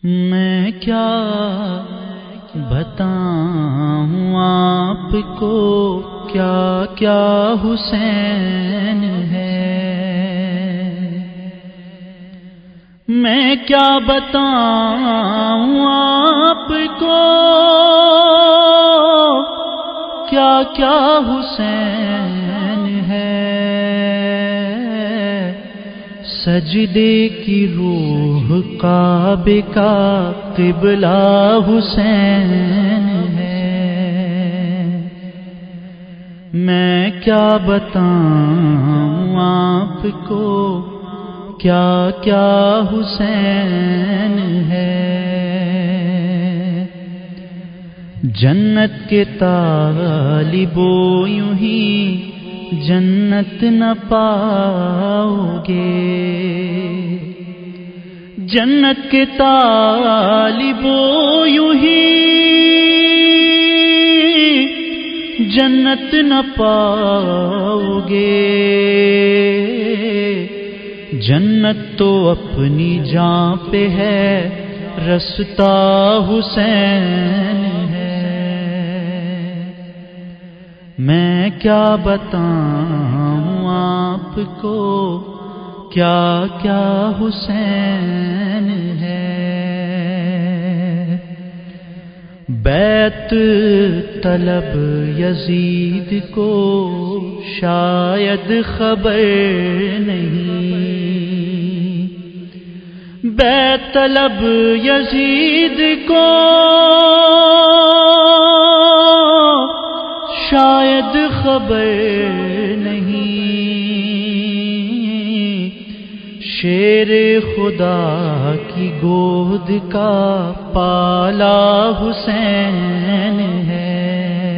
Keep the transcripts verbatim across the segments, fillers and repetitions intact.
میں کیا بتاؤں آپ کو کیا کیا حسین ہے، میں کیا بتاؤں آپ کو کیا کیا حسین ہے، سجدے کی روح کعبے کا قبلہ حسین ہے، میں کیا بتاؤں آپ کو کیا کیا حسین ہے، جنت کے طالبو یوں ہی جنت نہ پاؤ گے، جنت کے طالبو یوں ہی جنت نہ پاؤ گے، جنت تو اپنی جاں پہ ہے رستہ حسین ہے، میں کیا بتاؤں آپ کو کیا کیا حسین ہے، بیت طلب یزید کو شاید خبر نہیں، بیت طلب یزید کو شاید خبر نہیں، شیر خدا کی گود کا پالا حسین ہے،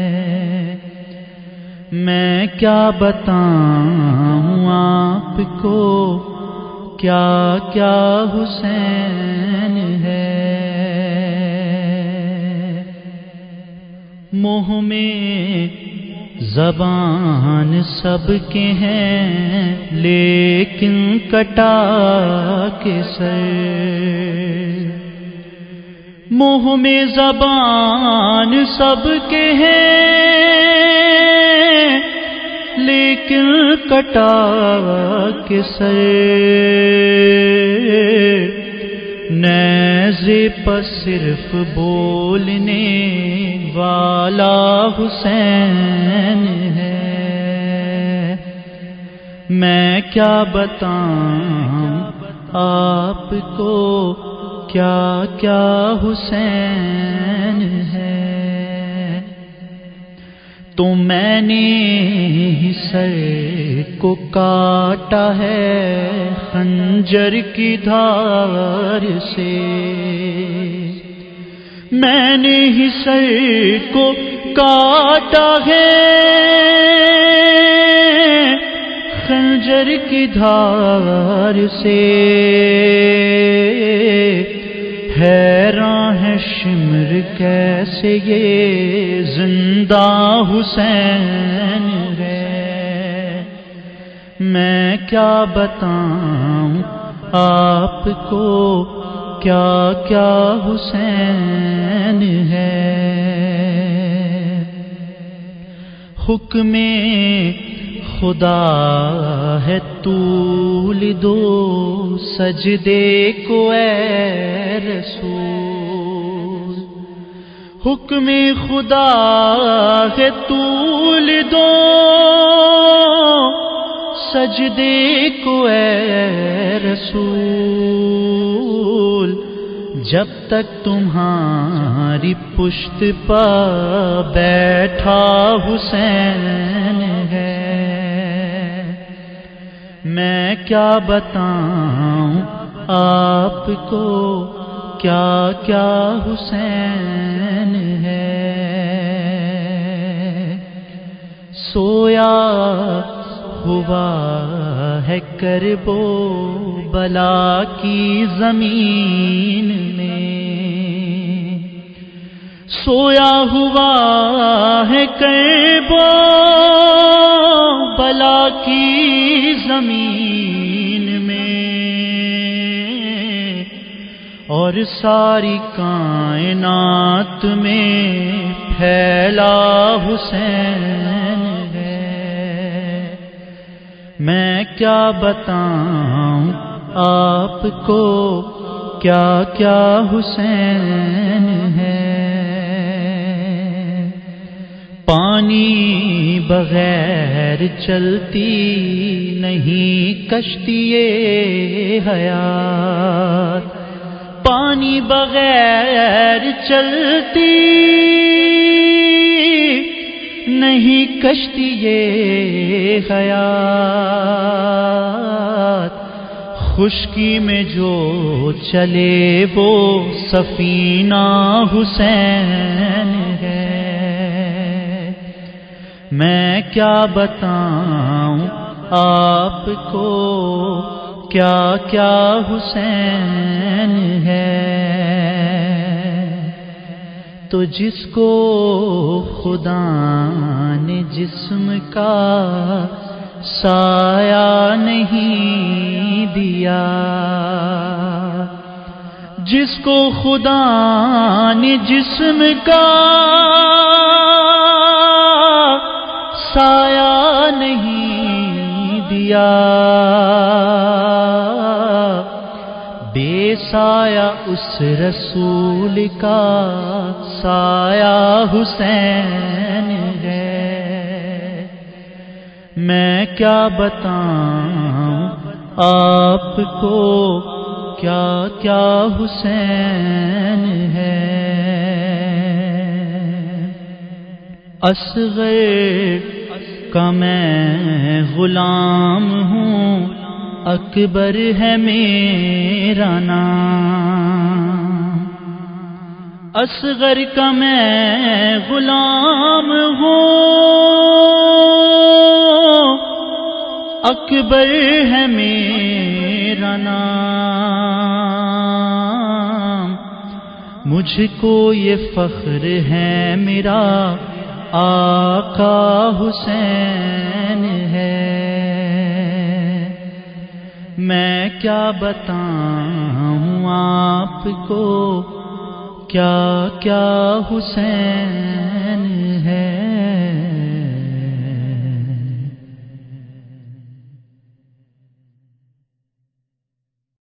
میں کیا بتاؤں آپ کو کیا کیا حسین ہے، منہ میں زبان سب کے ہیں لیکن کٹا کے سر، منہ میں زبان سب کے ہیں لیکن کٹا کے سر، نیزے پر صرف بولنے والا حسین ہے، میں کیا بتاؤں آپ کو کیا کیا حسین ہے، تو میں نے ہی سر کو کاٹا ہے خنجر کی دھار سے، میں نے ہی سر کو کاٹا ہے خنجر کی دھار سے، حیران ہے شمر کیسے یہ زندہ حسین ہے، میں کیا بتاؤں آپ کو کیا کیا حسین ہے، حکم خدا ہے طول دو سجدے کو اے رسول، حکم خدا ہے طول دو سجدے کو اے رسول، جب تک تمہاری پشت پہ بیٹھا حسین ہے، میں کیا بتاؤں آپ کو کیا کیا حسین ہے، سویا ہوا ہے کربو بلا کی زمین میں، سویا ہوا ہے کربو بلا کی زمین میں، اور ساری کائنات میں پھیلا حسین ہے۔ میں کیا بتاؤں آپ کو کیا کیا حسین ہے۔ پانی بغیر چلتی نہیں کشتی حیات، پانی بغیر چلتی نہیں کشتی حیات، خشکی میں جو چلے وہ سفینہ حسین ہے۔ میں کیا بتاؤں آپ کو کیا کیا حسین ہے۔ تو جس کو خدا نے جسم کا سایہ نہیں دیا، جس کو خدا نے جسم کا سایہ نہیں دیا، بے سایہ اس رسول کا سایہ حسین ہے۔ میں کیا بتاؤں آپ کو کیا کیا حسین ہے۔ اصغر کا میں غلام ہوں، اکبر ہے میرا نام، اصغر کا میں غلام ہوں، اکبر ہے میرا نام، مجھ کو یہ فخر ہے میرا آقا حسین ہے۔ میں کیا بتاؤں آپ کو کیا کیا حسین ہے۔